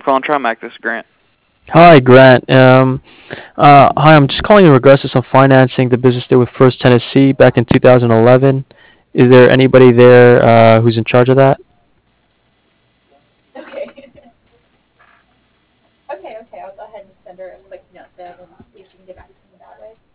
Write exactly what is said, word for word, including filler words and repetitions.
phone. Try Mac. This is Grant. Hi, Grant. Um, uh, hi, I'm just calling in regards to some financing the business did with First Tennessee back in two thousand eleven. Is there anybody there uh, who's in charge of that? Okay. Okay, okay, I'll go ahead and send her a quick note then and see if she can get back to me.